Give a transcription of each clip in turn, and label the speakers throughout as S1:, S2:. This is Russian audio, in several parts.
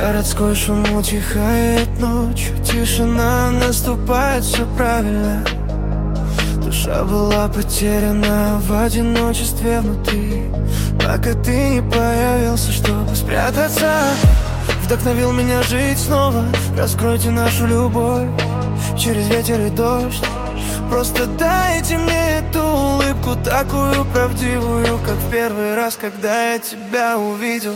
S1: Городской шум утихает ночью, тишина наступает, все правильно. Душа была потеряна в одиночестве внутри, пока ты не появился, чтобы спрятаться. Вдохновил меня жить снова. Раскройте нашу любовь через ветер и дождь. Просто дайте мне эту улыбку, такую правдивую, как в первый раз, когда я тебя увидел.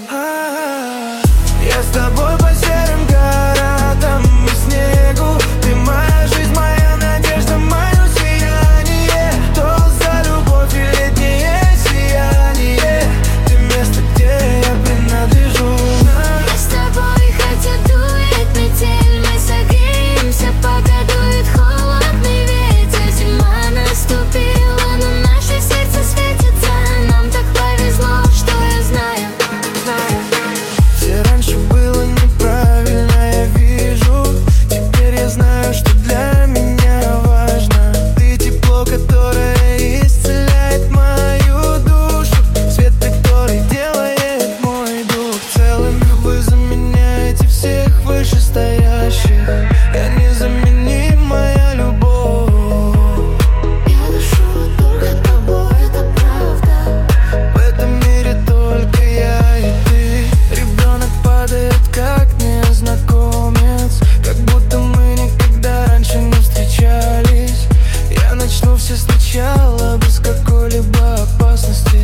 S1: Я с тобой по серым городам и снегу. Ты моя жизнь, моя надежда, мое сияние. То за любовь и летнее сияние. Ты место, где я принадлежу.
S2: Я с тобой, хотя дует метель, мы согреемся, пока дует холодный ветер. Зима наступила, но наше сердце светится. Нам так повезло, что я знаю.
S1: Все раньше было неправильно, я вижу. Теперь я знаю, что для меня важно. Ты тепло, которое исцеляет мою душу. Свет, который делает мой дух целым. Вы заменяете всех вышестоящих. Я незаменим, моя любовь.
S2: Я дышу только тобой, это правда.
S1: В этом мире только я и ты. Ребенок падает, как незнакомец, как будто мы никогда раньше не встречались. Я начну все сначала, без какой-либо опасности.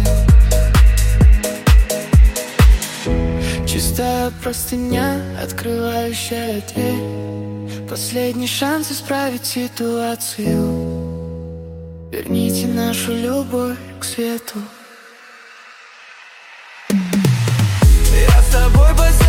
S1: Чистая простыня, открывающая дверь. Последний шанс исправить ситуацию. Верните нашу любовь к свету. Я с тобой по